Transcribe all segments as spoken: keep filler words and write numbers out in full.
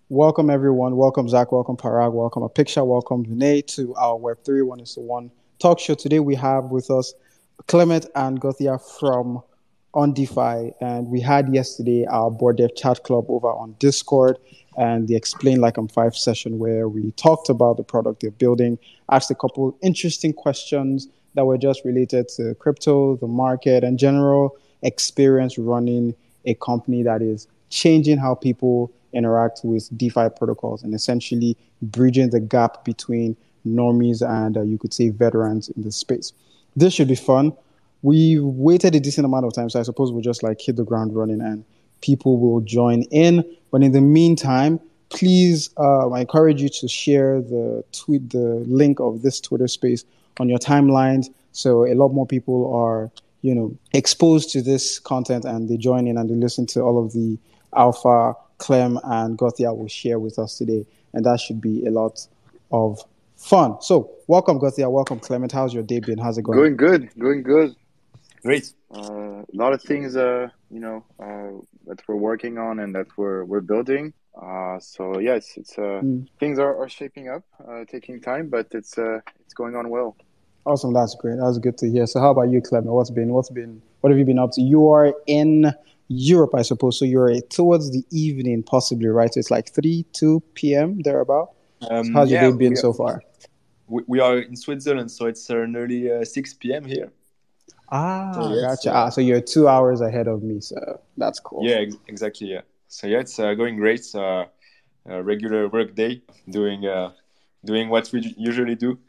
Welcome everyone. Welcome Zach. Welcome Parag. Welcome Apiksha. Welcome Vinay to our Web three One is to One talk show. Today we have with us Clement and Gothia from on DeFi, and we had yesterday our board dev chat club over on Discord, and the Explain Like I'm Five session where we talked about the product they're building, asked a couple interesting questions that were just related to crypto, the market, and general experience running a company that is changing how people interact with DeFi protocols and essentially bridging the gap between normies and uh, you could say veterans in the space. This should be fun. We waited a decent amount of time, so I suppose we'll just like hit the ground running and people will join in. But in the meantime, please, uh, I encourage you to share the tweet, the link of this Twitter space on your timelines, so a lot more people are, you know, exposed to this content and they join in and they listen to all of the alpha Clem and Gothia will share with us today, and that should be a lot of fun. So, welcome Gothia, welcome Clement. How's your day been? How's it going? Going good, going good. Great. Uh, a lot of things, uh, you know, uh, that we're working on and that we're we're building. Uh, so yeah, it's it's uh, mm. things are, are shaping up, uh, taking time, but it's uh, it's going on well. Awesome, that's great. That's good to hear. So, how about you, Clement? What's been what's been what have you been up to? You are in Europe, I suppose. So you're towards the evening, possibly, right? So it's like three, two p.m. thereabout. Um, so how's yeah, your day been so far? We, we are in Switzerland, so it's uh, nearly uh, six p.m. here. Ah, so yes, gotcha. Uh, ah, so you're two hours ahead of me, so that's cool. Yeah, ex- exactly. Yeah. So yeah, it's uh, going great. Uh, a regular work day, doing uh, doing what we usually do.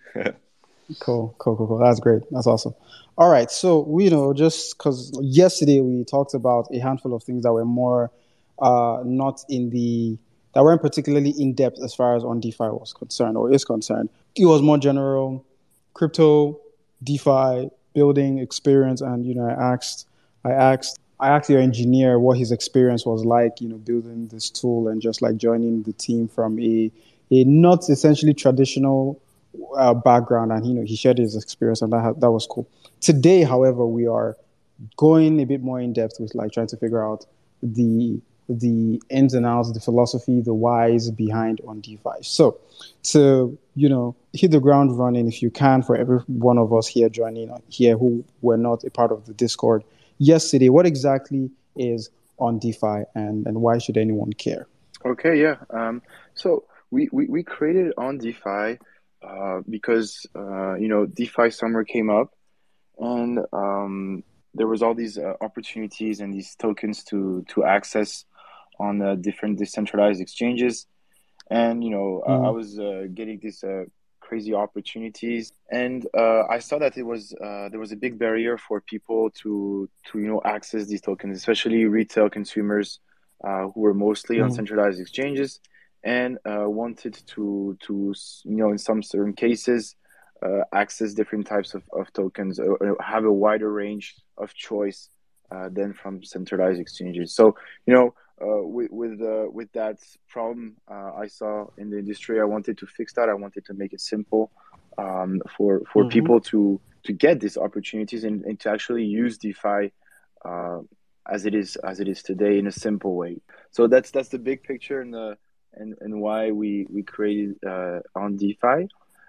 Cool, cool, cool, cool. That's great. That's awesome. All right. So, we, you know, just because yesterday we talked about a handful of things that were more uh, not in the, that weren't particularly in depth as far as on DeFi was concerned or is concerned. It was more general crypto, DeFi, building experience. And, you know, I asked, I asked, I asked your engineer what his experience was like, you know, building this tool and just like joining the team from a, a not essentially traditional Uh, background, and you know he shared his experience, and that that was cool. Today, however, we are going a bit more in depth with like trying to figure out the the ins and outs, the philosophy, the whys behind on DeFi. So, to you know hit the ground running, if you can, for every one of us here joining here who were not a part of the Discord yesterday, what exactly is on DeFi, and and why should anyone care? Okay, yeah. Um, so we we we created on DeFi. Uh, because uh, you know DeFi summer came up, and um, there was all these uh, opportunities and these tokens to to access on uh, different decentralized exchanges, and you know mm. uh, I was uh, getting these uh, crazy opportunities, and uh, I saw that it was uh, there was a big barrier for people to to you know access these tokens, especially retail consumers uh, who were mostly mm. on centralized exchanges. And uh, wanted to to you know in some certain cases uh, access different types of, of tokens or, or have a wider range of choice uh, than from centralized exchanges. So you know uh, with with uh, with that problem uh, I saw in the industry, I wanted to fix that. I wanted to make it simple um, for for mm-hmm. people to to get these opportunities and, and to actually use DeFi uh, as it is as it is today in a simple way. So that's that's the big picture and the And, and why we we created uh, on DeFi,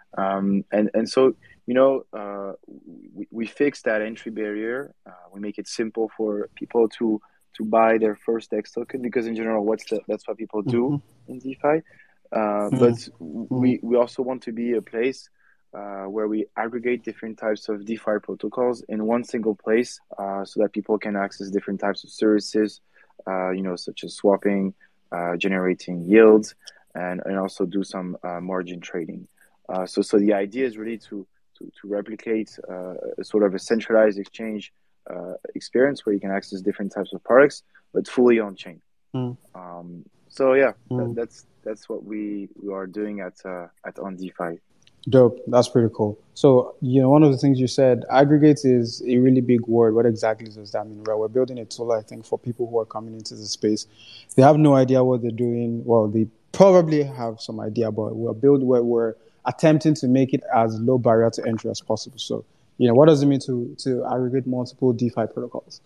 um, and and so you know uh, we we fix that entry barrier. Uh, we make it simple for people to to buy their first X token, because in general, what's the, that's what people do mm-hmm. in DeFi. Uh, mm-hmm. But we we also want to be a place uh, where we aggregate different types of DeFi protocols in one single place, uh, so that people can access different types of services, uh, you know, such as swapping. Uh, generating yields and, and also do some uh, margin trading. Uh, so so the idea is really to to, to replicate uh, a sort of a centralized exchange uh, experience where you can access different types of products, but fully on chain. Mm. Um, so yeah, mm. that, that's that's what we, we are doing at uh, at on DeFi. Dope. That's pretty cool. So, you know, one of the things you said, aggregates is a really big word. What exactly does that mean? Right? We're building a tool, I think, for people who are coming into the space. They have no idea what they're doing. Well, they probably have some idea, but we're building where we're attempting to make it as low barrier to entry as possible. So, you know, what does it mean to to aggregate multiple DeFi protocols?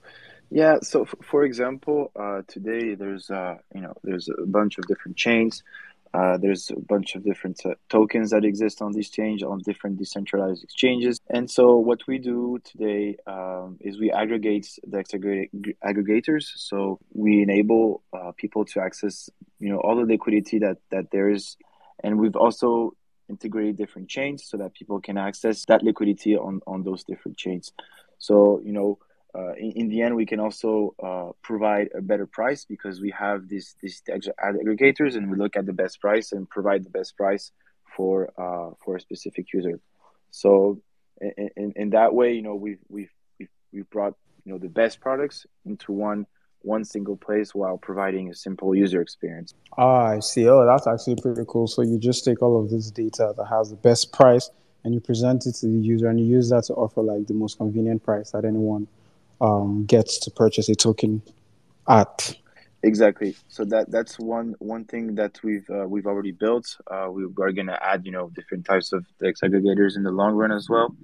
Yeah, so f for example, uh, today there's uh, you know there's a bunch of different chains. Uh, there's a bunch of different uh, tokens that exist on these chains on different decentralized exchanges. And so what we do today um, is we aggregate the aggregate aggregators. So we enable uh, people to access you know all the liquidity that that there is, and we've also integrated different chains so that people can access that liquidity on on those different chains. So you know uh, in, in the end, we can also uh, provide a better price because we have these these aggregators, and we look at the best price and provide the best price for uh, for a specific user. So in, in, in that way, you know, we've we've we've we've brought you know the best products into one one single place while providing a simple user experience. Ah, I see. Oh, that's actually pretty cool. So you just take all of this data that has the best price and you present it to the user, and you use that to offer like the most convenient price that anyone um, gets to purchase a token at. Exactly. So that that's one one thing that we've uh, we've already built. Uh, we are going to add you know different types of DEX aggregators in the long run as well,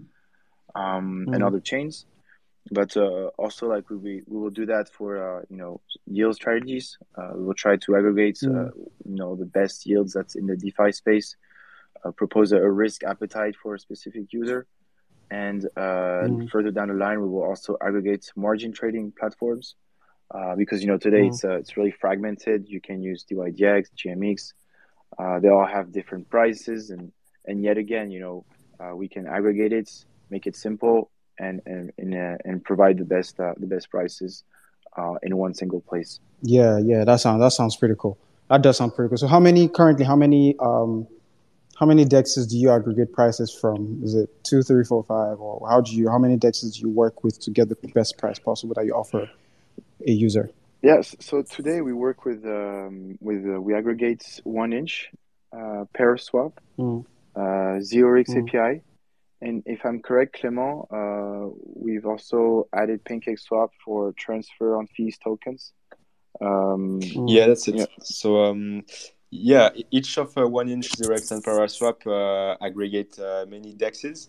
um, and Mm, other chains. But uh, also, like we, we we will do that for uh, you know yield strategies. Uh, we will try to aggregate uh, mm, you know the best yields that's in the DeFi space. Uh, propose a, a risk appetite for a specific user, and uh, mm, further down the line, we will also aggregate margin trading platforms. Uh, because you know today mm. it's uh, it's really fragmented. You can use D Y D X, G M X. Uh, they all have different prices, and and yet again, you know, uh, we can aggregate it, make it simple, and and and, uh, and provide the best uh, the best prices uh, in one single place. Yeah, yeah, that sounds that sounds pretty cool. That does sound pretty cool. So how many currently? How many um how many dexes do you aggregate prices from? Is it two, three, four, five, or how do you how many dexes do you work with to get the best price possible that you offer a user? Yes. So today we work with um, with uh, we aggregate one inch, uh, pair swap, Mm, uh, zero x mm, A P I. And if I'm correct, Clement, uh, we've also added PancakeSwap for transfer on fees tokens. Um, Yeah, mm, that's yeah, it. So um, yeah, e- each of uh, one inch zero x and Paraswap uh, aggregate uh, many dexes.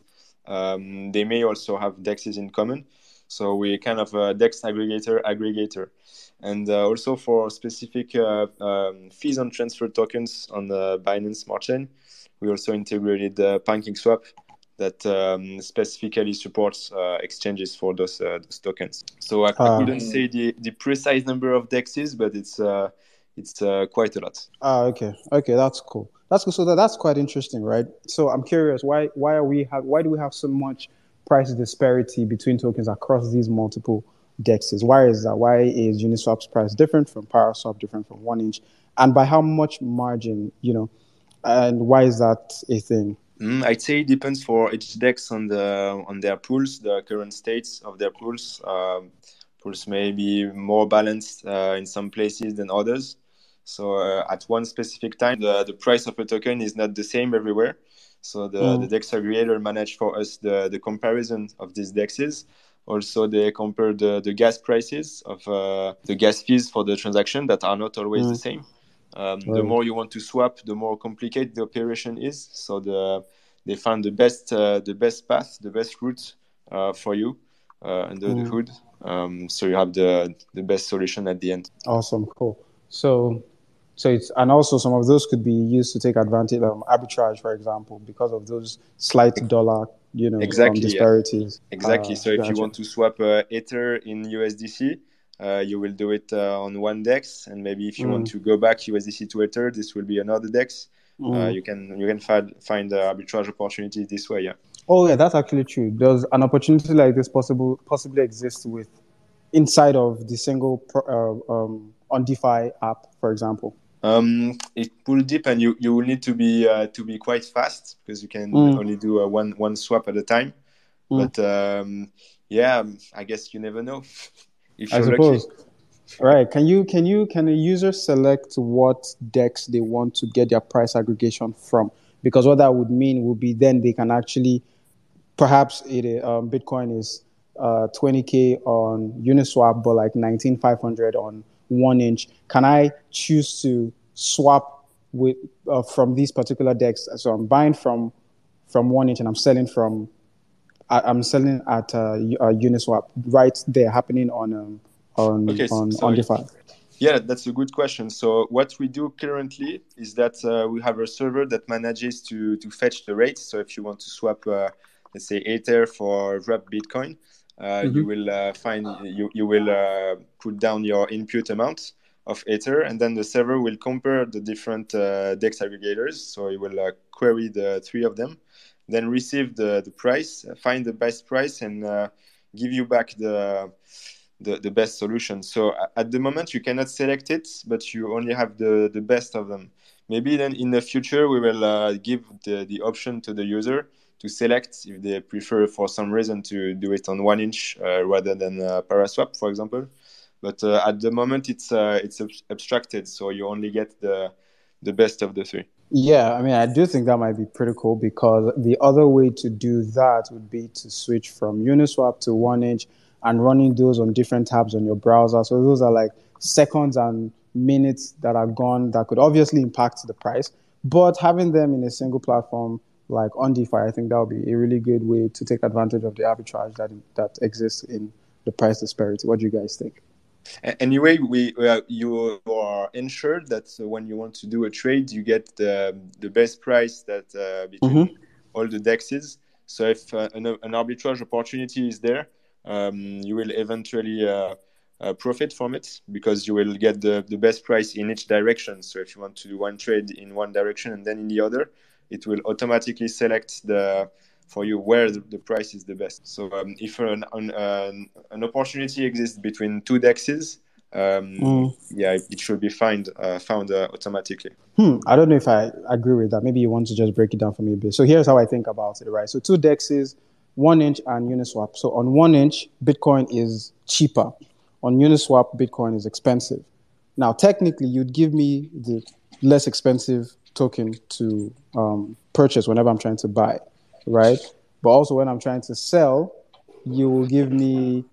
Um, they may also have dexes in common. So we kind of a dex aggregator aggregator, and uh, also for specific uh, um, fees on transfer tokens on the Binance Smart Chain, we also integrated uh, PancakeSwap that um, specifically supports uh, exchanges for those uh, those tokens. So I, I ah, couldn't say the, the precise number of dexes, but it's uh, it's uh, quite a lot. ah, okay, okay, that's cool. That's cool. So that, that's quite interesting, right? So I'm curious, why why are we have why do we have so much price disparity between tokens across these multiple dexes? Why is that? Why is Uniswap's price different from Paraswap, different from One Inch, and by how much margin? You know, and why is that a thing? Mm, I'd say it depends for each dex on the on their pools, the current states of their pools. Um, pools may be more balanced uh, in some places than others. So uh, at one specific time, the, the price of a token is not the same everywhere. So the, the Mm, DEX aggregator managed for us the, the comparison of these dexes. Also, they compare the, the gas prices of uh, the gas fees for the transaction that are not always the mm, same. Um, the right. more you want to swap, the more complicated the operation is. So the they found the best uh, the best path, the best route uh, for you uh, under the Mm. hood. Um, so you have the the best solution at the end. Awesome, cool. So, so it's and also some of those could be used to take advantage of um, arbitrage, for example, because of those slight dollar, you know, um, Exactly, yeah. disparities. Exactly. Uh, So if you gotcha. want to swap uh, Ether in U S D C, uh, you will do it uh, on one DEX, and maybe if you want Mm, to go back U S D C to Ether, this will be another DEX. Uh, mm. you can you can find find uh, arbitrage opportunities this way. Yeah. Oh yeah, that's actually true. Does an opportunity like this possible possibly exist with inside of the single pro- uh, um, on DeFi app, for example? Um, it will depend. You you will need to be uh, to be quite fast because you can Mm, only do uh, one one swap at a time. mm. But um, yeah, I guess you never know if I you're lucky. suppose. Right. Can you can you can a user select what DEX they want to get their price aggregation from? Because what that would mean would be then they can actually perhaps it um, Bitcoin is uh, twenty k on Uniswap, but like nineteen five hundred on one inch. Can I choose to swap with uh, from these particular DEX? So I'm buying from from one inch and I'm selling from I- I'm selling at uh, U- uh, Uniswap right there happening on um, on Okay, so, on so on DeFi? yeah, that's a good question. So what we do currently is that uh, we have a server that manages to to fetch the rates. So if you want to swap, uh, let's say, Ether for Wrapped Bitcoin, uh, you Mm-hmm. will uh, find you you will uh, put down your input amount of Ether, and then the server will compare the different uh, DEX aggregators. So it will uh, query the three of them, then receive the the price, find the best price, and uh, give you back the the, the best solution. So at the moment you cannot select it, but you only have the, the best of them. Maybe then in the future we will uh, give the, the option to the user to select if they prefer for some reason to do it on one inch uh, rather than uh, Paraswap, for example. But uh, at the moment it's uh, it's abstracted, so you only get the the best of the three. Yeah, I mean, I do think that might be pretty cool because the other way to do that would be to switch from Uniswap to OneInch and running those on different tabs on your browser. So those are like seconds and minutes that are gone that could obviously impact the price. But having them in a single platform like on DeFi, I think that would be a really good way to take advantage of the arbitrage that that exists in the price disparity. What do you guys think? Anyway, we uh, you are ensured that uh, when you want to do a trade, you get the the best price that uh, between Mm-hmm. all the dexes. So if uh, an, an arbitrage opportunity is there, um, you will eventually uh, uh, profit from it because you will get the, the best price in each direction. So if you want to do one trade in one direction and then in the other, it will automatically select the for you where the, the price is the best. So um, if an, an, an, an opportunity exists between two dexes, um, Mm. yeah, it should be find, uh, found uh, automatically. Hmm, I don't know if I agree with that. Maybe you want to just break it down for me a bit. So here's how I think about it, right? So two dexes, one inch and Uniswap. So on one inch, Bitcoin is cheaper. On Uniswap, Bitcoin is expensive. Now, technically, you'd give me the less expensive token to um, purchase whenever I'm trying to buy, right? But also when I'm trying to sell, you will give me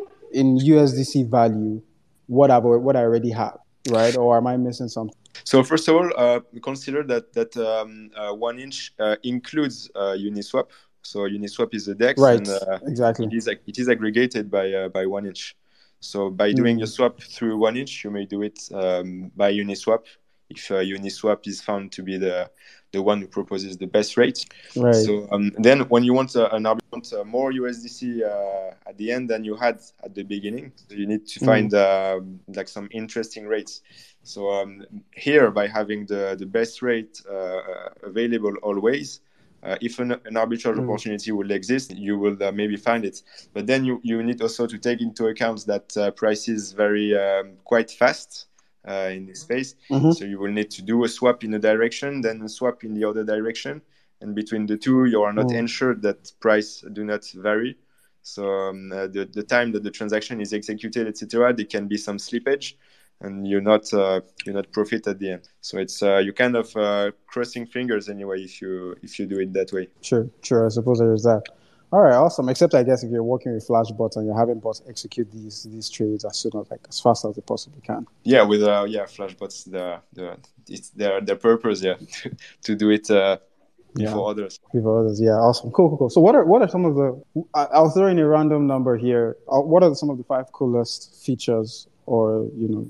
in U S D C value what I what I already have, right? Or am I missing something? So first of all, uh, consider that that um, uh, one inch uh, includes uh, Uniswap. So Uniswap is a DEX, Right, and uh, exactly. it is it is aggregated by uh, by one inch. So by doing a Mm. swap through one inch, you may do it um, by Uniswap if uh, Uniswap is found to be the the one who proposes the best rate. Right. So um, then, when you want uh, an arbitrage uh, more U S D C uh, at the end than you had at the beginning, so you need to find Mm. uh, like some interesting rates. So um, here, by having the, the best rate uh, available always, uh, if an, an arbitrage Mm. opportunity will exist, you will uh, maybe find it. But then you, you need also to take into account that uh, prices vary um, quite fast uh, in this space. Mm-hmm. So you will need to do a swap in a direction, then a swap in the other direction. And between the two, you are not Mm. ensured that price do not vary. So um, uh, the, the time that the transaction is executed, et cetera, there can be some slippage, and you're not uh, you're not profit at the end. So it's uh, you kind of uh, crossing fingers anyway if you if you do it that way. Sure, sure. I suppose there is that. All right, awesome. Except I guess if you're working with Flashbots and you're having bots execute these these trades as soon as like as fast as they possibly can. Yeah, with uh, yeah Flashbots, the the it's their their purpose, yeah, to do it uh, before Yeah. others. Before others, yeah, awesome, cool, cool, cool. So, what are what are some of the? I- I'll throw in a random number here. Uh, What are some of the five coolest features or you know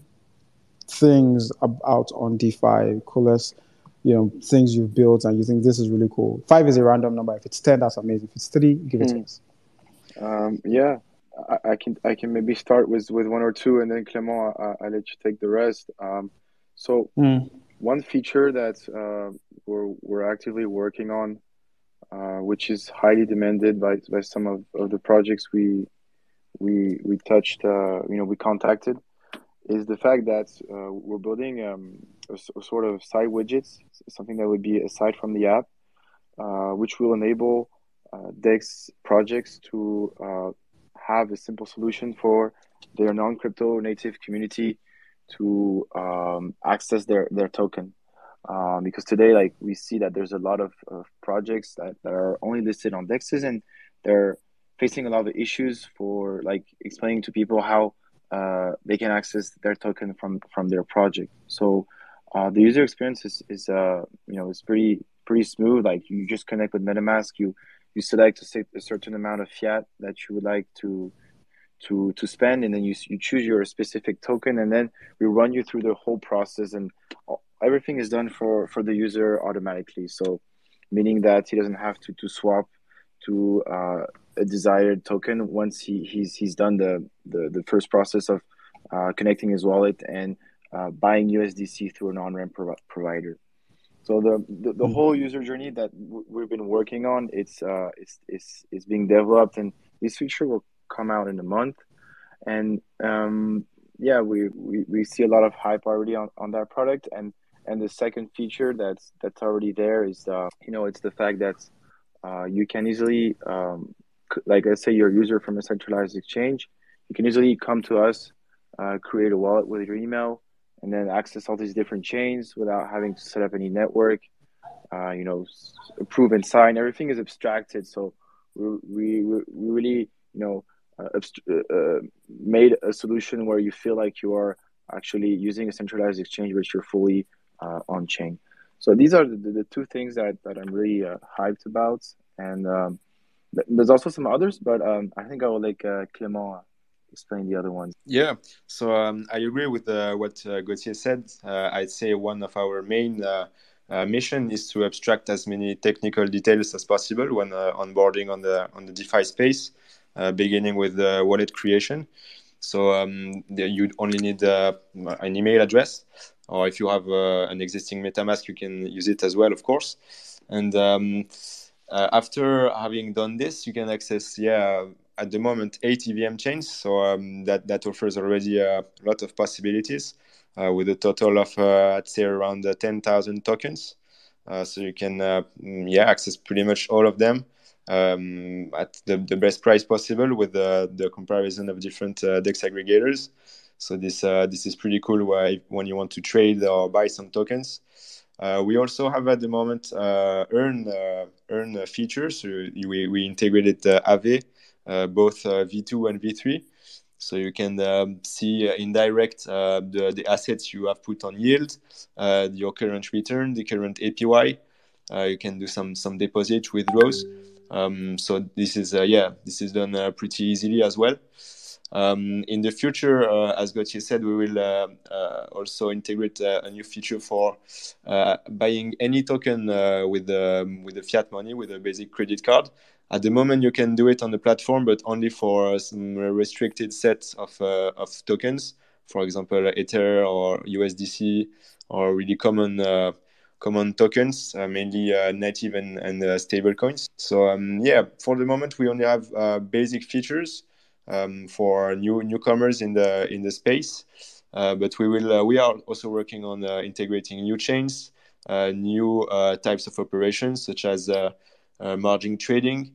things about on DeFi? Coolest, you know, things you've built and you think this is really cool. Five is a random number. If it's ten, that's amazing. If it's three, give it to Hmm. us. Um, yeah, I, I can I can maybe start with with one or two, and then Clement, I, I let you take the rest. Um, so Mm. one feature that uh, we're we're actively working on, uh, which is highly demanded by by some of, of the projects we we we touched, uh, you know, we contacted, is the fact that uh, we're building um, a, a sort of side widgets, something that would be aside from the app, uh, which will enable uh, DEX projects to uh, have a simple solution for their non-crypto native community to um, access their, their token. Um, because today, like we see that there's a lot of, of projects that, that are only listed on DEXs, and they're facing a lot of issues for like explaining to people how uh, they can access their token from from their project. So uh, the user experience is, is uh, you know, is pretty pretty smooth. Like you just connect with MetaMask, you you select a, a certain amount of fiat that you would like to to to spend, and then you you choose your specific token, and then we run you through the whole process, and everything is done for for the user automatically. So, meaning that he doesn't have to to swap to uh, a desired token once he he's he's done the the, the first process of uh, connecting his wallet and uh, buying U S D C through an on-ramp prov- provider. So the, the, the whole user journey that w- we've been working on, it's uh it's it's it's being developed, and this feature will come out in a month. And um yeah, we, we, we see a lot of hype already on, on that product. And and the second feature that's that's already there is uh you know it's the fact that uh you can easily um like let's say you're a user from a centralized exchange, you can easily come to us, uh, create a wallet with your email, and then access all these different chains without having to set up any network. Uh, you know, approve and sign. Everything is abstracted, so we we, we really you know uh, abst- uh, made a solution where you feel like you are actually using a centralized exchange, but you're fully uh, on chain. So these are the, the two things that, that I'm really uh, hyped about, and um, th- there's also some others, but um, I think I will let uh, Clément explain the other ones. Yeah, so um, I agree with uh, what uh, Gauthier said. Uh, I'd say one of our main uh, uh, mission is to abstract as many technical details as possible when uh, onboarding on the on the DeFi space, uh, beginning with uh, wallet creation. So um, you only need uh, an email address, or if you have uh, an existing MetaMask, you can use it as well, of course. And um, uh, after having done this, you can access, yeah, at the moment, eight E V M chains. So um, that, that offers already a lot of possibilities uh, with a total of, uh, I'd say, around uh, ten thousand tokens. Uh, so you can, uh, yeah, access pretty much all of them um, at the, the best price possible with the, the comparison of different uh, DEX aggregators. So this uh, this is pretty cool why, when you want to trade or buy some tokens. Uh, we also have at the moment uh, earn uh, earn uh, features. So we, we integrated uh, Aave, uh, both uh, V two and V three. So you can um, see uh, in direct uh, the, the assets you have put on yield, uh, your current return, the current A P Y. Uh, you can do some some deposit withdrawals. Um, so this is uh, yeah, this is done uh, pretty easily as well. Um, in the future, uh, as Gauthier said, we will uh, uh, also integrate uh, a new feature for uh, buying any token uh, with um, with the fiat money, with a basic credit card. At the moment, you can do it on the platform, but only for some restricted sets of uh, of tokens. For example, Ether or U S D C, or really common uh, common tokens, uh, mainly uh, native and, and uh, stable coins. So um, yeah, for the moment, we only have uh, basic features um, for new newcomers in the in the space. Uh, but we will uh, we are also working on uh, integrating new chains, uh, new uh, types of operations such as uh, uh, margin trading.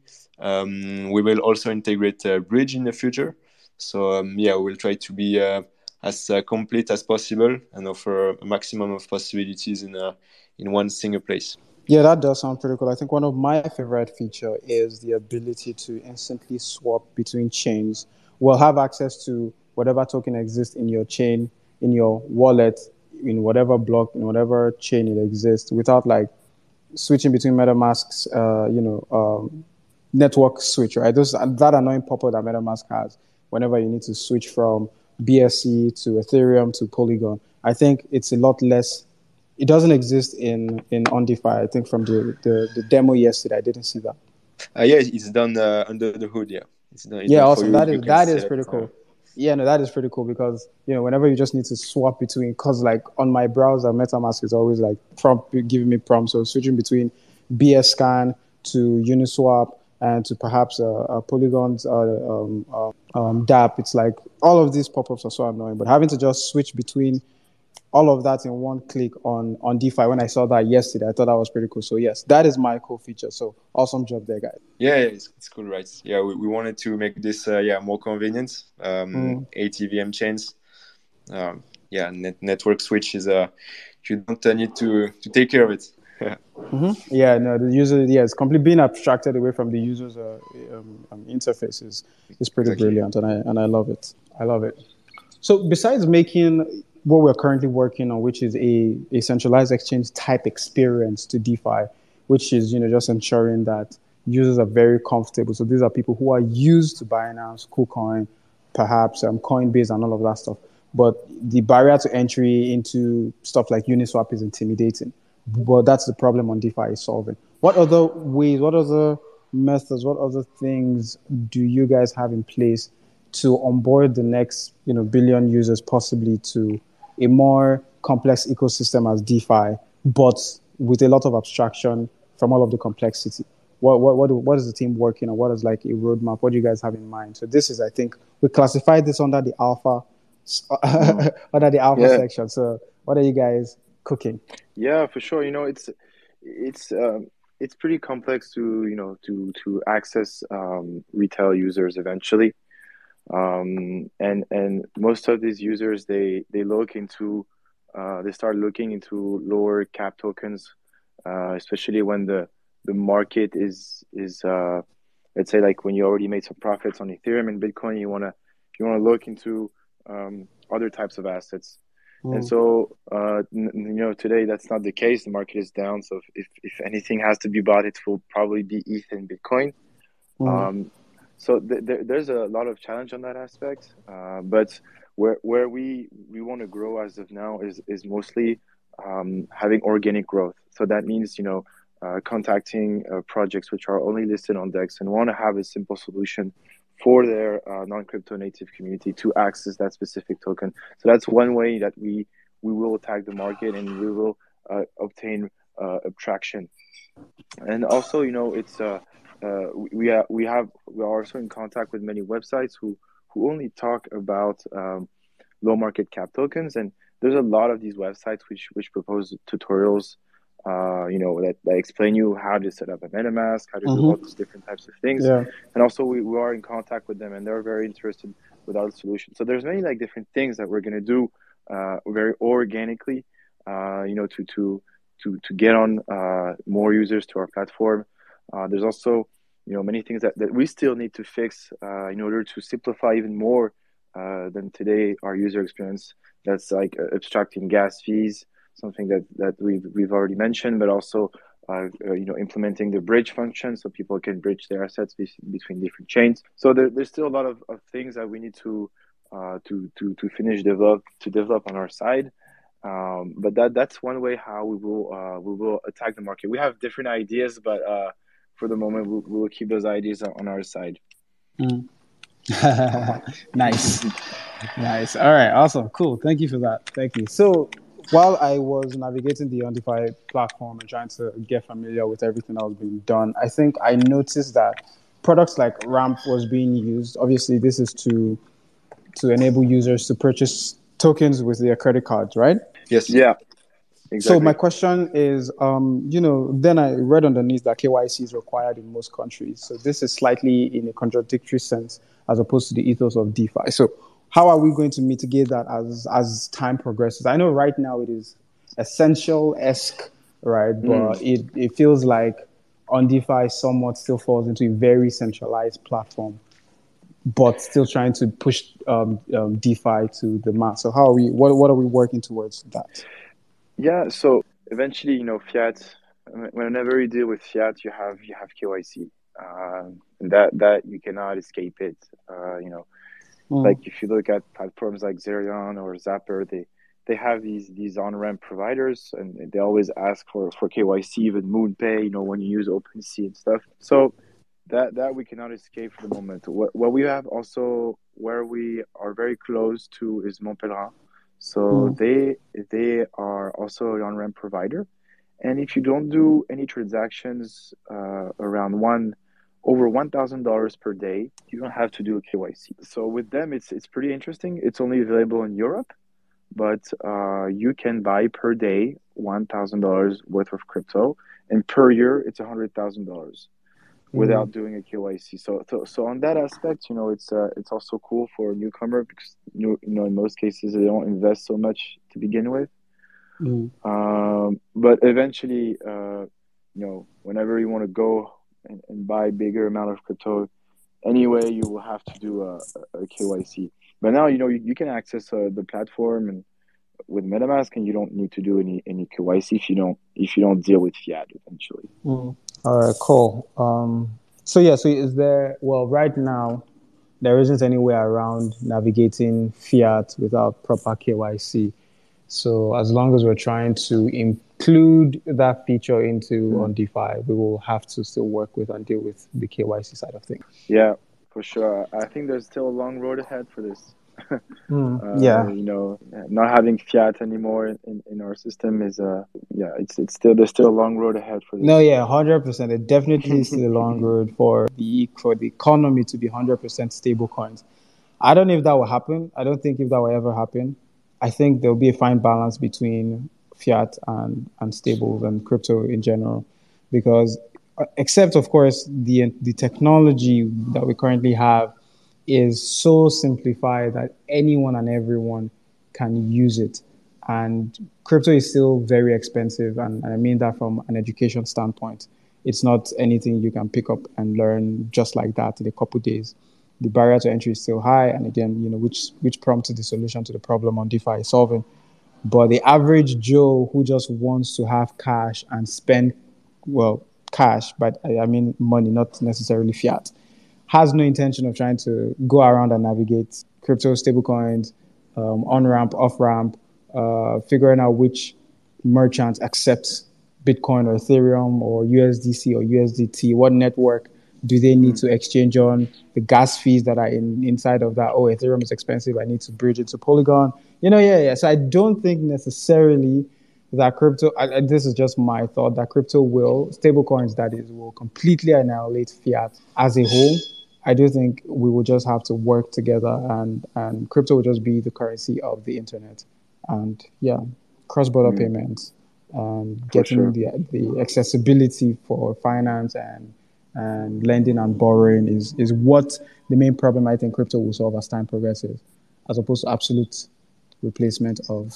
Um, we will also integrate uh, bridge in the future. So um, yeah, we'll try to be uh, as uh, complete as possible and offer a maximum of possibilities in a, in one single place. Yeah, that does sound pretty cool. I think one of my favorite feature is the ability to instantly swap between chains. We'll have access to whatever token exists in your chain, in your wallet, in whatever block, in whatever chain it exists, without like switching between MetaMask's, uh, you know, um, network switch, right? Those that annoying pop-up that MetaMask has whenever you need to switch from B S C to Ethereum to Polygon. I think it's a lot less. It doesn't exist in in OnDefi. I think from the, the, the demo yesterday, I didn't see that. Uh, yeah, it's done uh, under the hood. Yeah, it's done, it's Yeah, done for awesome. you. That You is can that is select. pretty Uh, cool. Yeah, no, that is pretty cool because you know whenever you just need to swap between, cause like on my browser, MetaMask is always like prompt giving me prompts, so switching between B S Scan to Uniswap and to perhaps uh, uh, Polygon's uh, um, uh, um, D A P. It's like all of these pop-ups are so annoying, but having to just switch between all of that in one click on on DeFi. When I saw that yesterday, I thought that was pretty cool. So yes, that is my cool feature. So awesome job there, guys. yeah, yeah, it's, it's cool, right? Yeah, we, we wanted to make this uh, yeah more convenient. Um, Mm. eight E V M chains. Um, yeah, net, network switch is uh, you don't uh, need to to take care of it. Mm-hmm. Yeah, no, the user, yeah, it's completely being abstracted away from the user's uh, um, um, interface is, is pretty Exactly. brilliant, and I and I love it. I love it. So besides making what we're currently working on, which is a, a centralized exchange type experience to DeFi, which is you know just ensuring that users are very comfortable. So these are people who are used to Binance, KuCoin, perhaps um, Coinbase and all of that stuff. But the barrier to entry into stuff like Uniswap is intimidating. But that's the problem on DeFi is solving. What other ways, what other methods, what other things do you guys have in place to onboard the next, you know, billion users possibly to a more complex ecosystem as DeFi, but with a lot of abstraction from all of the complexity? What what what, what is the team working on? What is like a roadmap? What do you guys have in mind? So this is, I think, we classified this under the alpha, mm. under the alpha yeah. section. So what are you guys cooking? Yeah, for sure. You know, it's it's um, it's pretty complex to you know to to access um, retail users eventually, um, and and most of these users they they look into uh, they start looking into lower cap tokens, uh, especially when the the market is is uh, let's say like when you already made some profits on Ethereum and Bitcoin, you wanna you wanna look into um, other types of assets. Mm. And so, uh, you know, today that's not the case. The market is down. So if, if anything has to be bought, it will probably be E T H and Bitcoin. Mm. Um, so th- th- there's a lot of challenge on that aspect. Uh, but where where we, we want to grow as of now is, is mostly um, having organic growth. So that means, you know, uh, contacting uh, projects which are only listed on DEX and want to have a simple solution for their uh, non-crypto native community to access that specific token. So that's one way that we we will attack the market and we will uh, obtain uh, traction. And also, you know, it's uh, uh, we have we have we are also in contact with many websites who who only talk about um, low market cap tokens, and there's a lot of these websites which which propose tutorials. Uh, you know, that, that explain you how to set up a MetaMask, how to mm-hmm. do all these different types of things. Yeah. And also we, we are in contact with them and they're very interested with our solution. So there's many like different things that we're going to do uh, very organically, uh, you know, to, to, to, to get on uh, more users to our platform. Uh, there's also, you know, many things that, that we still need to fix uh, in order to simplify even more uh, than today our user experience. That's like uh, abstracting gas fees, something that, that we've we've already mentioned, but also uh, uh, you know implementing the bridge function so people can bridge their assets be- between different chains. So there, there's still a lot of, of things that we need to uh, to to to finish develop to develop on our side. Um, but that that's one way how we will uh, we will attack the market. We have different ideas, but uh, for the moment we'll, we'll keep those ideas on our side. Mm. Nice, nice. All right, awesome, cool. Thank you for that. Thank you. So, while I was navigating the OnDeFi platform and trying to get familiar with everything that was being done, I think I noticed that products like Ramp was being used. Obviously, this is to to enable users to purchase tokens with their credit cards, right? Yes. Yeah. Exactly. So my question is, um, you know, then I read underneath that K Y C is required in most countries. So this is slightly in a contradictory sense as opposed to the ethos of DeFi. So how are we going to mitigate that as as time progresses? I know right now it is essential-esque, right? But mm. it, it feels like OnDeFi somewhat still falls into a very centralized platform, but still trying to push um, um, DeFi to the mass. So how are we? What what are we working towards that? Yeah. So eventually, you know, fiat. Whenever you deal with fiat, you have you have K Y C. Uh, that that you cannot escape it. Uh, you know. Mm. Like if you look at platforms like Zerion or Zapper, they, they have these these on-ramp providers and they always ask for, for K Y C, even MoonPay, you know, when you use OpenSea and stuff. So that that we cannot escape for the moment. What, what we have also where we are very close to is Montpellier. So mm. they they are also an on-ramp provider. And if you don't do any transactions uh, around one over one thousand dollars per day, you don't have to do a K Y C. So with them, it's it's pretty interesting. It's only available in Europe, but uh, you can buy per day one thousand dollars worth of crypto, and per year, it's one hundred thousand dollars without mm. doing a K Y C. So, so so on that aspect, you know, it's uh, it's also cool for a newcomer because, you know, in most cases, they don't invest so much to begin with. Mm. Um, but eventually, uh, you know, whenever you want to go And, and buy a bigger amount of crypto, anyway, you will have to do a, a K Y C. But now, you know, you, you can access uh, the platform and with MetaMask, and you don't need to do any, any K Y C if you don't if you don't deal with fiat eventually. Mm. All right, cool. Um, so yeah, so is there? Well, right now, there isn't any way around navigating fiat without proper K Y C. So as long as we're trying to include that feature into mm. on DeFi, we will have to still work with and deal with the K Y C side of things. Yeah, for sure. I think there's still a long road ahead for this. mm, uh, yeah, you know, not having fiat anymore in, in our system is uh yeah, it's it's still there's still a long road ahead for this. No, yeah, hundred percent. It definitely is still a long road for the for the economy to be hundred percent stable coins. I don't know if that will happen. I don't think if that will ever happen. I think there'll be a fine balance between fiat and, and stables and crypto in general, because except of course the the technology that we currently have is so simplified that anyone and everyone can use it. And crypto is still very expensive, and, and I mean that from an education standpoint. It's not anything you can pick up and learn just like that in a couple of days. The barrier to entry is still high, and again, you know, which which prompted the solution to the problem on DeFi is solving. But the average Joe who just wants to have cash and spend, well, cash, but I, I mean money, not necessarily fiat, has no intention of trying to go around and navigate crypto, stablecoins, um, on ramp, off ramp, uh, figuring out which merchant accepts Bitcoin or Ethereum or U S D C or U S D T, what network do they need to exchange on, the gas fees that are in, inside of that. Oh, Ethereum is expensive, I need to bridge it to Polygon. You know, yeah, yeah. So I don't think necessarily that crypto, I, this is just my thought, that crypto will, stablecoins that is, will completely annihilate fiat as a whole. I do think we will just have to work together, and, and crypto will just be the currency of the internet. And yeah, cross-border mm. payments, and getting sure. the the accessibility for finance and and lending and borrowing is, is what the main problem I think crypto will solve as time progresses, as opposed to absolute replacement of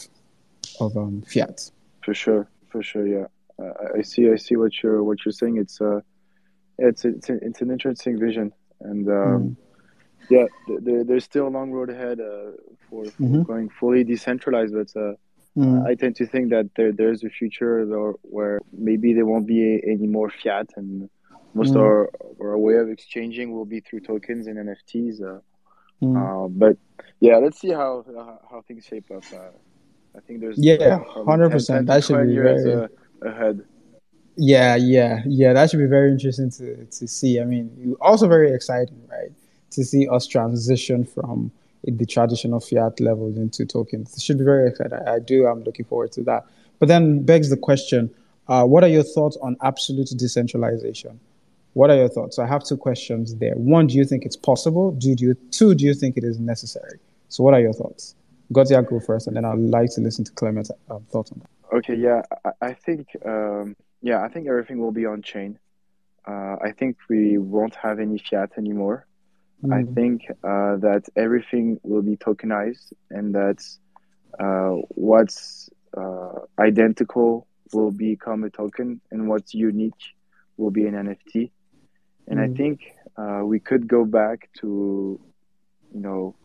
of um, fiat. For sure, for sure, yeah. Uh, I see, I see what you're what you're saying. It's uh, it's it's it's an interesting vision, and um, mm. yeah, there, there's still a long road ahead uh, for, for mm-hmm. going fully decentralized. But uh, mm. I tend to think that there there's a future where maybe there won't be any more fiat, and most mm. of our, our way of exchanging will be through tokens and N F Ts. Uh, mm. uh, but yeah, let's see how uh, how things shape up. Uh, I think there's yeah, hundred percent. That should be years very uh, ahead. Yeah, yeah, yeah. That should be very interesting to to see. I mean, also very exciting, right? To see us transition from the traditional fiat levels into tokens. It should be very exciting. I, I do. I'm looking forward to that. But then begs the question: uh, what are your thoughts on absolute decentralization? What are your thoughts? So I have two questions there. One, do you think it's possible? Do you two? Do you think it is necessary? So what are your thoughts? Gautier, go first, and then I'd like to listen to Clement's uh, thoughts on that. Okay, yeah, I, I think, um, yeah, I think everything will be on chain. Uh, I think we won't have any fiat anymore. Mm. I think uh, that everything will be tokenized, and that uh, what's uh, identical will become a token, and what's unique will be an N F T. And mm. I think uh, we could go back to, you know,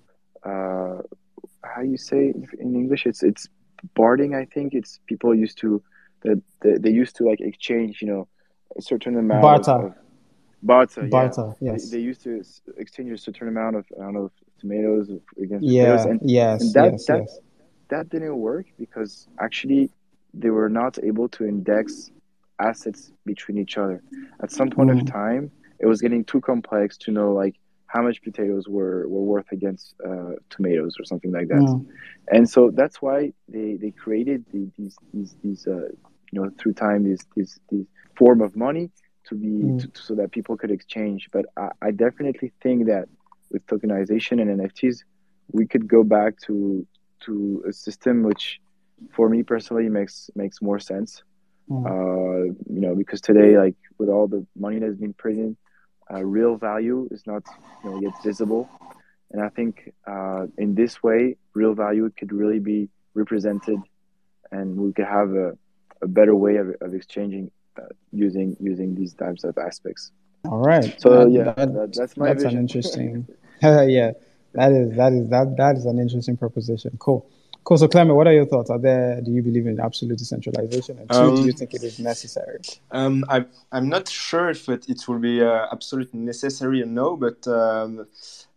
uh, how you say in English? It's it's bartering. I think it's people used to that they, they used to like exchange, you know, a certain amount barter. of, of barter. Barter. Yeah. Yes. They, they used to exchange a certain amount of I don't know tomatoes against yeah. tomatoes. And, yes. And that yes. that yes. that didn't work because actually they were not able to index assets between each other. At some point mm. of time, it was getting too complex to know like how much potatoes were, were worth against uh, tomatoes or something like that. Mm. And so that's why they, they created the, these, these, these uh, you know, through time, these, these, these form of money to be, mm. to, so that people could exchange. But I, I definitely think that with tokenization and N F Ts, we could go back to, to a system which for me personally makes, makes more sense. Mm. Uh, you know, because today, like with all the money that's been printed, Uh, real value is not, you know, yet visible, and I think uh, in this way, real value could really be represented, and we could have a, a better way of, of exchanging uh, using using these types of aspects. All right. So that, yeah, that, that, that's my that's vision. an interesting. yeah, that is that is that that is an interesting proposition. Cool. Cool. So, Clement, what are your thoughts? Are there? Do you believe in absolute decentralization? And two, um, do you think it is necessary? Um, I I'm not sure if it, it will be uh, absolutely necessary or no, but um,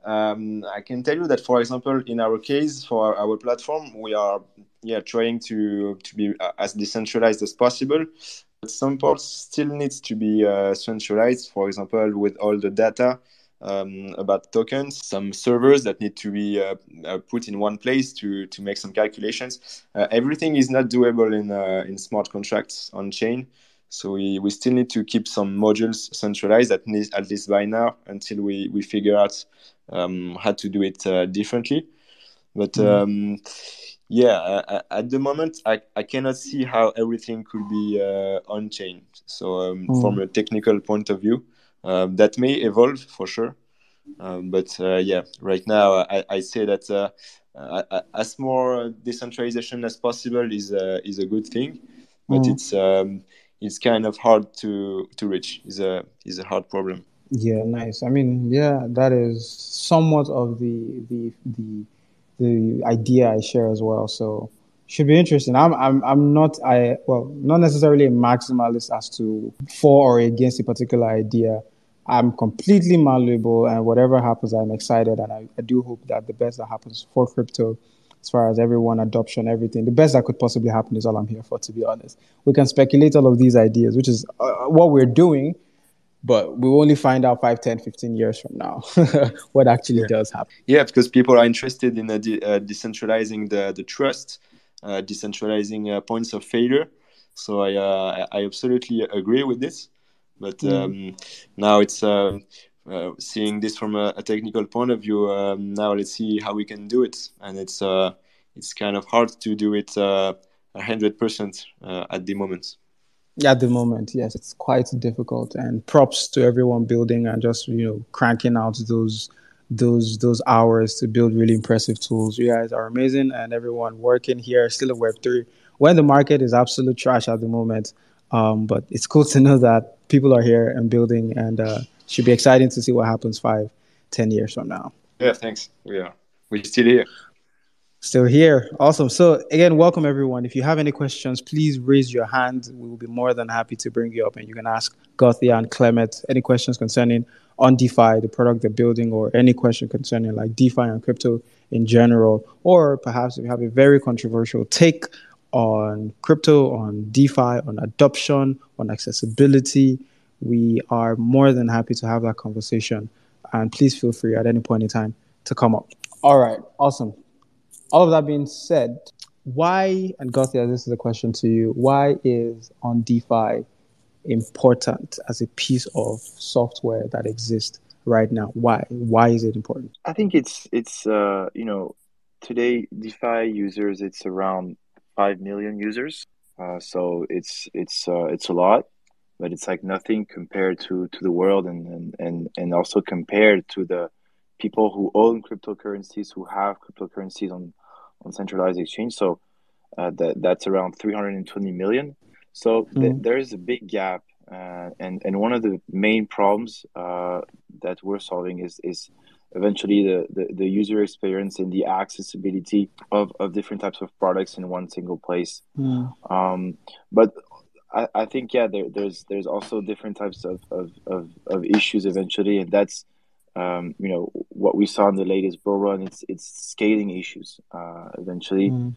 Um, I can tell you that, for example, in our case, for our platform, we are yeah trying to to be uh, as decentralized as possible. But some parts still needs to be uh, centralized. For example, with all the data um, about tokens, some servers that need to be uh, uh, put in one place to to make some calculations. Uh, everything is not doable in uh, in smart contracts on chain. So we, we still need to keep some modules centralized at least, at least by now until we, we figure out um, how to do it uh, differently. But um, yeah, uh, at the moment, I, I cannot see how everything could be uh, on chain. So um, Mm. from a technical point of view, um, that may evolve for sure. Um, but uh, yeah, right now I, I say that uh, uh, as more decentralization as possible is uh, is a good thing, but Mm. it's um, it's kind of hard to to reach. is a is a hard problem. Yeah, nice. I mean, yeah, that is somewhat of the the the the idea I share as well. So should be interesting. I'm I'm I'm not I well not necessarily a maximalist as to for or against a particular idea. I'm completely malleable, and whatever happens, I'm excited, and I, I do hope that the best that happens for crypto, as far as everyone adoption, everything, the best that could possibly happen is all I'm here for. To be honest, we can speculate all of these ideas, which is uh, what we're doing, but we'll only find out five, ten, fifteen years from now what actually Yeah. does happen. Yeah, because people are interested in uh, de- uh, decentralizing the, the trust, uh, decentralizing uh, points of failure. So I, uh, I absolutely agree with this. But um, now it's uh, uh, seeing this from a, a technical point of view. Um, now let's see how we can do it, and it's uh, it's kind of hard to do it uh, a hundred percent uh, at the moment. At the moment, yes, it's quite difficult. And props to everyone building and just you know cranking out those those those hours to build really impressive tools. You guys are amazing, and everyone working here still at Web three when the market is absolute trash at the moment. Um, but it's cool to know that people are here and building, and uh, should be exciting to see what happens five, ten years from now. Yeah, thanks. We are we're still here. Still here. Awesome. So again, welcome everyone. If you have any questions, please raise your hand. We will be more than happy to bring you up and you can ask Gothia and Clement any questions concerning on DeFi, the product they're building, or any question concerning like DeFi and crypto in general, or perhaps if you have a very controversial take on crypto, on DeFi, on adoption, on accessibility, we are more than happy to have that conversation. And please feel free at any point in time to come up. All right. Awesome. All of that being said, why, and Gothia, this is a question to you, why is on DeFi important as a piece of software that exists right now? Why? Why is it important? I think it's it's uh you know today DeFi users, it's around five million users. Uh, so it's it's uh, it's a lot, but it's like nothing compared to to the world, and and and, and also compared to the people who own cryptocurrencies, who have cryptocurrencies on on centralized exchange. So uh, that that's around three hundred twenty million. So th- Mm. there is a big gap, uh, and and one of the main problems uh, that we're solving is is eventually the, the, the user experience and the accessibility of, of different types of products in one single place. Mm. Um, but I, I think yeah, there, there's there's also different types of, of, of, of issues eventually, and that's um, you know what we saw in the latest bull run. It's it's scaling issues uh, eventually, Mm.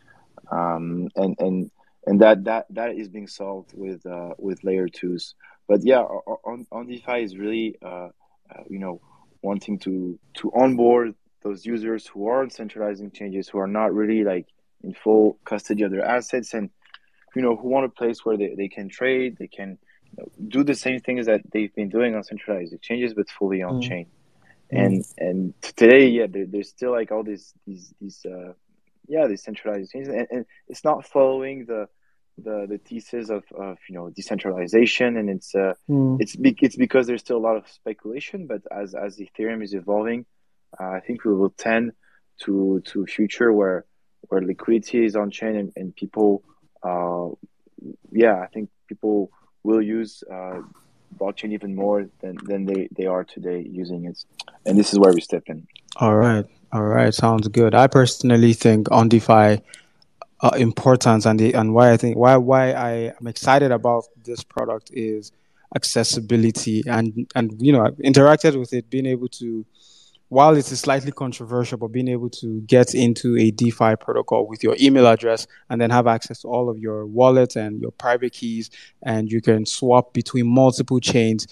um, and and and that, that that is being solved with uh, with layer twos. But yeah, on on DeFi is really uh, uh, you know wanting to to onboard those users who are centralizing changes, who are not really like in full custody of their assets, and you know who want a place where they, they can trade, they can you know, do the same things that they've been doing on centralized exchanges, but fully on Mm. chain. Mm. And and today, yeah, there, there's still like all these these these uh, yeah these centralized changes, and, and it's not following the the the thesis of, of you know decentralization, and it's uh Mm. it's be, it's because there's still a lot of speculation. But as as Ethereum is evolving, uh, I think we will tend to to a future where where liquidity is on chain, and, and people uh yeah I think people will use uh blockchain even more than than they they are today using it, and this is where we step in. All right. All right. Sounds good. I personally think on DeFi uh, importance and the and why I think why why I am excited about this product is accessibility and and you know I've interacted with it, being able to while it is slightly controversial, but being able to get into a DeFi protocol with your email address and then have access to all of your wallets and your private keys, and you can swap between multiple chains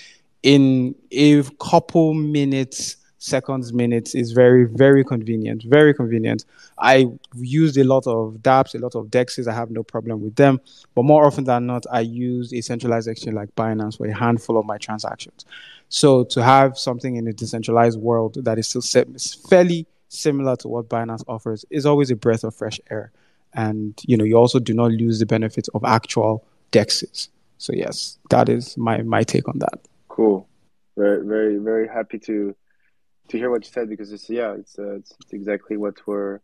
in a couple minutes, seconds, minutes is very, very convenient. Very convenient. I used a lot of dApps, a lot of DEXs. I have no problem with them. But more often than not, I use a centralized exchange like Binance for a handful of my transactions. So to have something in a decentralized world that is still fairly similar to what Binance offers is always a breath of fresh air. And, you know, you also do not lose the benefits of actual DEXs. So yes, that is my, my take on that. Cool. Very, very, very happy to to hear what you said, because it's yeah, it's uh, it's, it's exactly what we're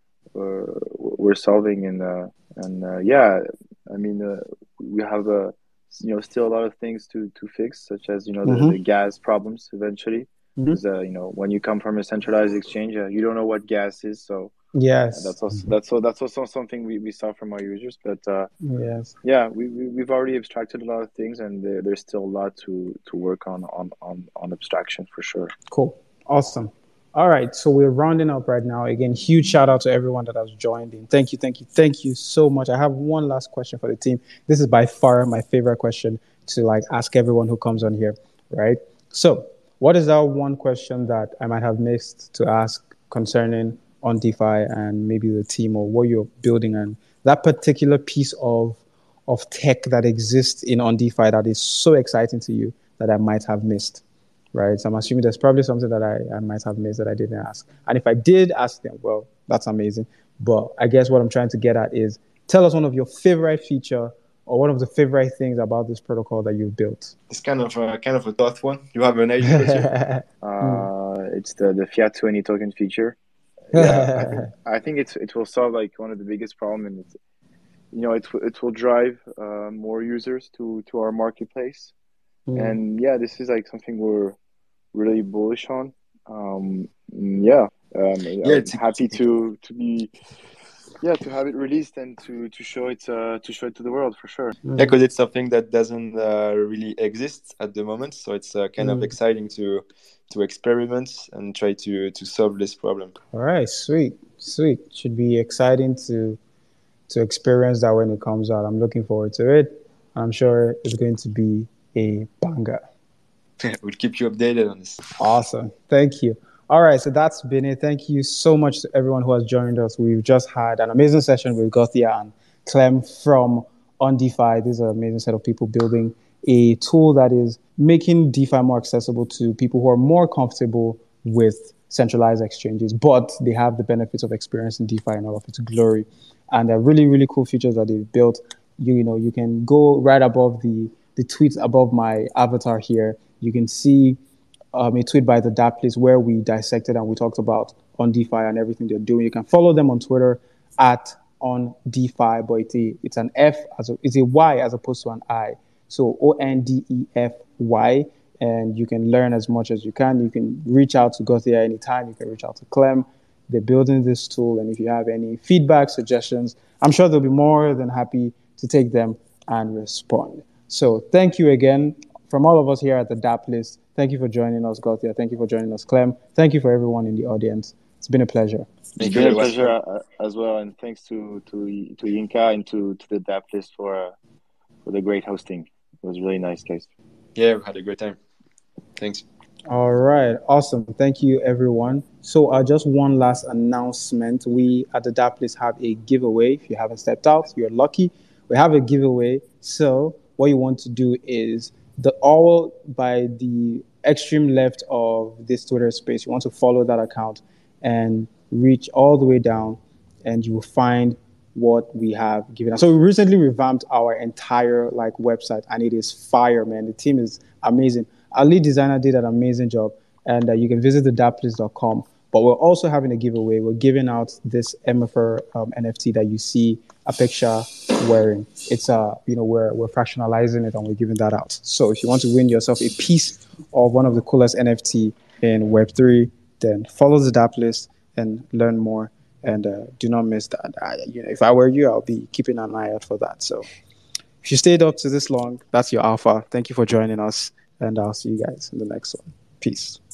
uh, we're solving, and uh, and uh, yeah, I mean uh, we have a uh, you know still a lot of things to to fix, such as you know the, mm-hmm. the gas problems eventually. Because mm-hmm. uh, you know when you come from a centralized exchange, uh, you don't know what gas is, so yes, uh, that's also that's also, that's also something we, we saw from our users. But uh, yes, yeah, we, we we've already abstracted a lot of things, and there, there's still a lot to to work on on on on abstraction for sure. Cool. Awesome. All right. So we're rounding up right now. Again, huge shout out to everyone that has joined in. Thank you. Thank you. Thank you so much. I have one last question for the team. This is by far my favorite question to like ask everyone who comes on here. Right. So what is that one question that I might have missed to ask concerning on DeFi and maybe the team or what you're building and that particular piece of, of tech that exists in on DeFi that is so exciting to you that I might have missed? Right. So I'm assuming there's probably something that I, I might have missed that I didn't ask. And if I did ask them, well, that's amazing. But I guess what I'm trying to get at is tell us one of your favorite feature or one of the favorite things about this protocol that you've built. It's kind of a, kind of a tough one. You have an idea? uh, it's the, the Fiat twenty token feature. Yeah, I think, I think it's, it will solve like one of the biggest problems. And it's, you know, it, it will drive uh, more users to, to our marketplace. Mm. And yeah, this is like something we're really bullish on. Um, yeah, um, yeah, I'm happy to to be yeah to have it released and to to show it uh, to show it to the world for sure. Mm. Yeah, because it's something that doesn't uh, really exist at the moment, so it's uh, kind mm. of exciting to to experiment and try to to solve this problem. All right, sweet, sweet. Should be exciting to to experience that when it comes out. I'm looking forward to it. I'm sure it's going to be a banger. We'll keep you updated on this. Awesome. Thank you. All right. So that's been it. Thank you so much to everyone who has joined us. We've just had an amazing session with Gothia and Clem from OnDefi. This is an amazing set of people building a tool that is making DeFi more accessible to people who are more comfortable with centralized exchanges, but they have the benefits of experiencing DeFi in all of its glory. And they're really, really cool features that they've built. You, you know, you can go right above the, the tweets above my avatar here. You can see um, a tweet by the dAppList where we dissected and we talked about OnDefi and everything they're doing. You can follow them on Twitter at OnDefi, but it's, a, it's an F, as a, it's a Y as opposed to an I. So O N D E F Y, and you can learn as much as you can. You can reach out to Gothia anytime. You can reach out to Clem. They're building this tool, and if you have any feedback, suggestions, I'm sure they'll be more than happy to take them and respond. So thank you again. From all of us here at the dAppList, thank you for joining us, Gothia. Thank you for joining us, Clem. Thank you for everyone in the audience. It's been a pleasure. It's been a pleasure uh, as well, and thanks to to to Yinka and to, to the dAppList for uh, for the great hosting. It was really nice, guys. Yeah, we had a great time. Thanks. All right, awesome. Thank you, everyone. So uh, just one last announcement. We at the dAppList have a giveaway. If you haven't stepped out, you're lucky. We have a giveaway. So what you want to do is the all by the extreme left of this Twitter space. You want to follow that account and reach all the way down, and you will find what we have given us. So we recently revamped our entire like website, and it is fire, man. The team is amazing. Our lead designer did an amazing job, and uh, you can visit the dAppList dot com. But we're also having a giveaway. We're giving out this M F R um, N F T that you see Apeksha wearing. It's uh, you know, we're we're fractionalizing it and we're giving that out. So if you want to win yourself a piece of one of the coolest N F T in Web three, then follow the dAppList and learn more. And uh, do not miss that. I, you know, if I were you, I'll be keeping an eye out for that. So if you stayed up to this long, that's your alpha. Thank you for joining us, and I'll see you guys in the next one. Peace.